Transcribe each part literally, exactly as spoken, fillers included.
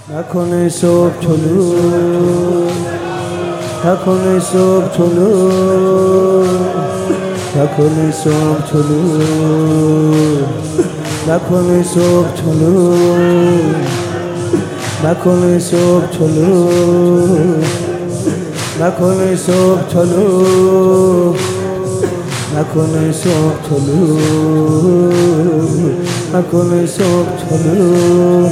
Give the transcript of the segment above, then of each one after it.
نکنه صبح طلوع، نکنه صبح طلوع، نکنه صبح طلوع، نکنه صبح طلوع، نکنه صبح طلوع، نکنه صبح طلوع، نکنه صبح طلوع، نکنه صبح طلوع،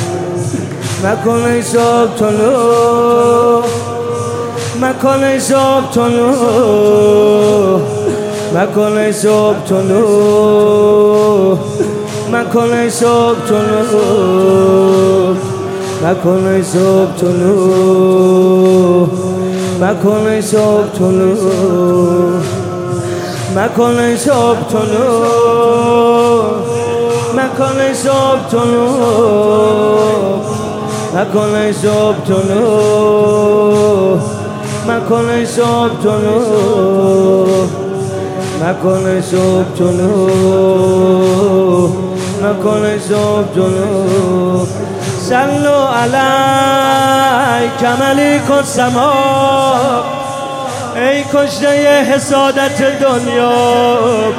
نکنه صبح طلوع، نکنه صبح طلوع، نکنه صبح طلوع، نکنه صبح طلوع، نکنه صبح طلوع، نکنه صبح طلوع، نکنه صبح طلوع، نکنه صبح طلوع، نکنه صبح طلوع، نکنه صبح طلوع، نکنه صبح طلوع، نکنه صبح طلوع. صلوا علیک ملیک السما، ای کشته حسادت دنیا.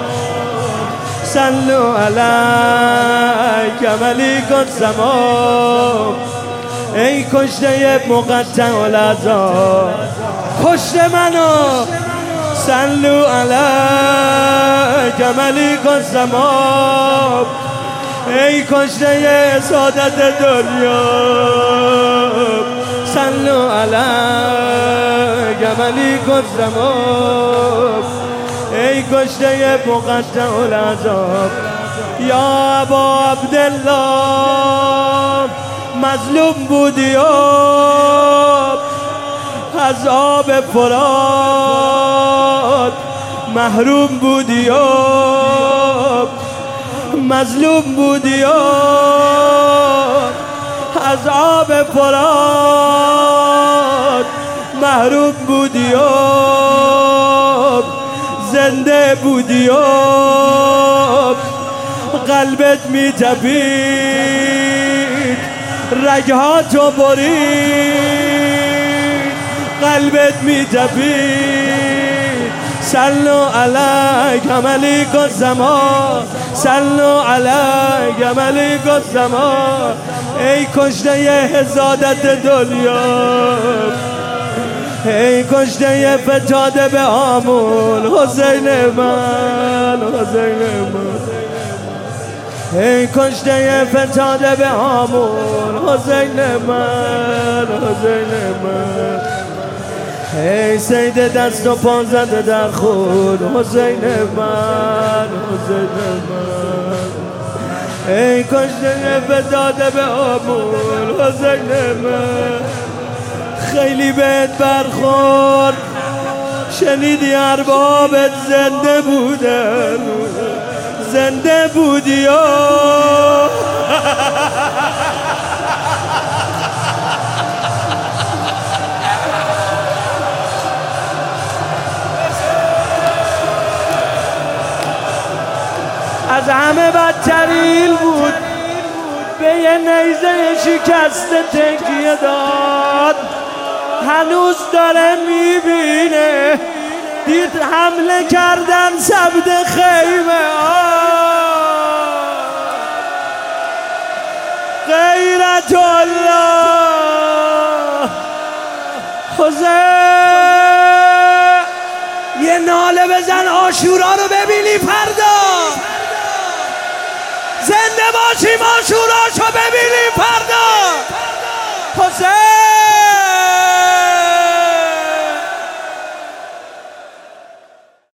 صلوا علیک ملیک السما، ای کشته مقطع الاعضا. کشته منو. صلوا علیک ملیک السما، ای کشته سعادت دنیا. صلوا علیک ملیک السما، ای کشته مقطع الاعضا. یا ابا عبدالله مظلوم بودی و از آب فرات محروم بودی و مظلوم بودی و از آب فرات محروم بودی و زنده بودی و قلبت می تپید، رگهاتو برید، قلبت می تپید. صلوا علیک ملیک السما، صلوا علیک ملیک السما، ای کشته حسادت دنیا، ای کشته فتاده به آمون. حسین من، حسین من، ای کشته فتاده به آمون. حسین من، حسین من، ای سید دست و پا زده در خود. حسین من، حسین من، ای کشته فتاده به آمون. حسین من، خیلی بهت برخورد، شنیدی اربابت زنده بودن، زنده بودی و از همه بدترین بود، به یه نیزه شکسته تکیه داد. هنوز داره میبینه، دید حمله کردن سبد خیمه. غیرت الله. حسین یه ناله بزن عاشورا رو ببینی فردا. زنده باشیم عاشوراشو ببینیم فردا. حسین